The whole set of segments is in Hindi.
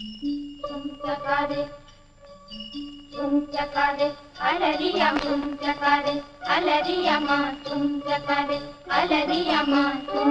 चकारे चकारे अलरिया चकारे अलरिया माँ चकारे अलरिया माँ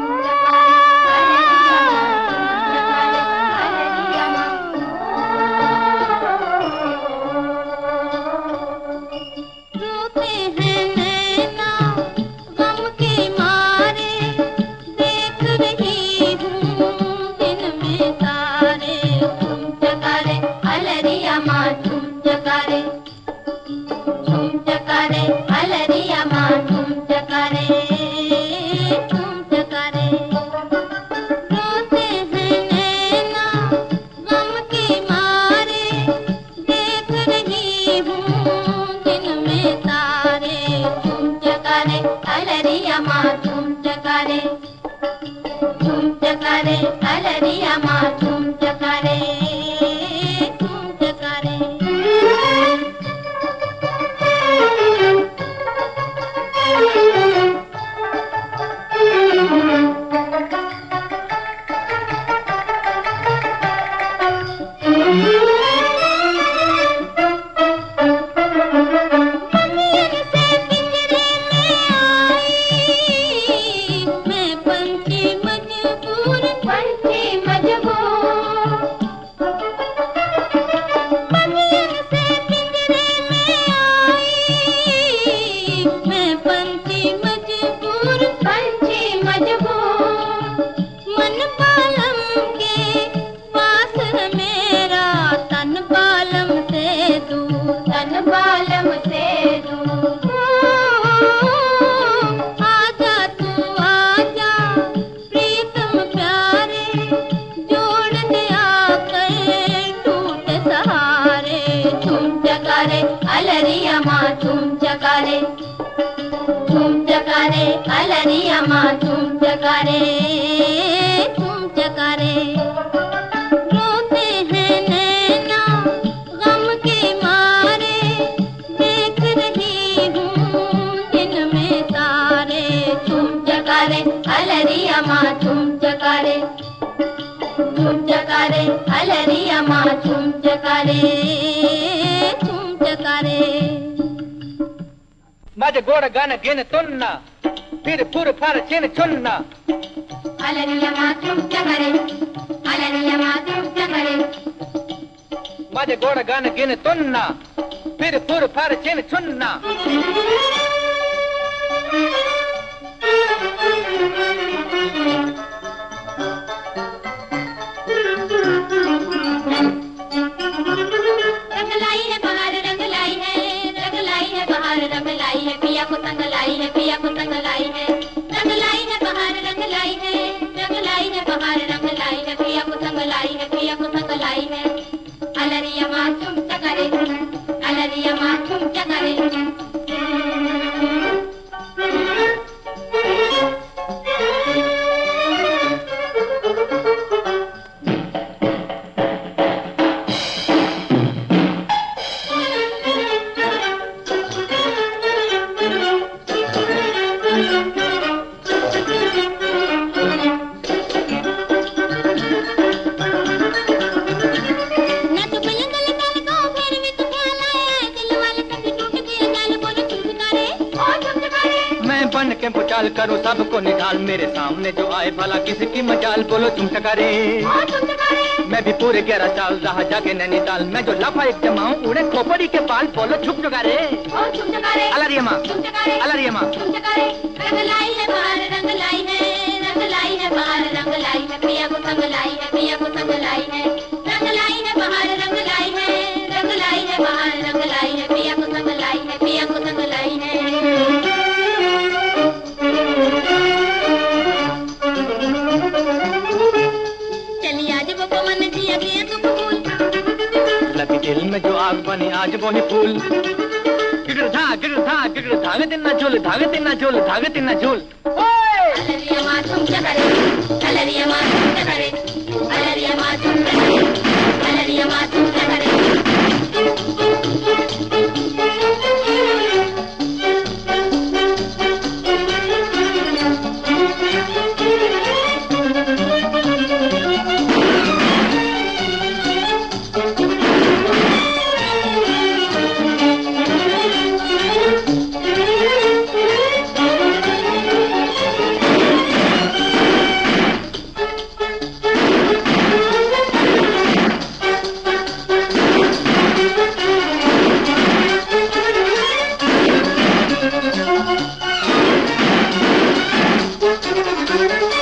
अलरिया माँ चकारे अलरिया माँ चकारे अलरिया माँ चकारे रोते हैं नैना गम के मारे देख रही हूँ दिन में तारे चकारे अलरिया माँ चकारे अलरिया माँ चकारे माझे गोड गाणं घेणं तुन्ना फिर फुर फार चिन चुन्ना अलरिया माँ चकारे अलरिया माँ चकारे माझे गोड गाणं घेणं तुन्ना फिर फुर फार चिन चुन्ना पिया को तंग लाई है पिया को तंग लाई है रंग लाई है बाहर रंग लाई है रंग लाई है बाहर रंग लाई है पिया को तंग लाई है पिया को तंग लाई है अलरिया माँ चकारे अलरिया माँ चकारे पुचाल करो सबको निकाल मेरे सामने जो आए भला किसकी मजाल बोलो तुम चकारे मैं भी पूरे 11 साल रहा जाके नैनीताल मैं जो लाफा एक जमाऊं उड़े खोपड़ी के बाल बोलो छुप चकारे अलरिया माँ अलरिया माँ रंग लाई है बाहर रंग लाई है रंग लाई है बाहर रंग लाई है पिया को तंग लाई है पिया को तंग लाई है रंग लाई है बाहर रंग लाई है रंग लाई है बाहर रंग लाई है पिया को तंग लाई है पिया को तंग लाई है लगी दिल में जो आग बनी आज वो ही फूल गिर धागे दिन न झूल धागे दिन न झूल धागे दिन न झूल अलरिया माँ चकारे अलरिया माँ चकारे अलरिया माँ चकारे अलरिया माँ चकारे है।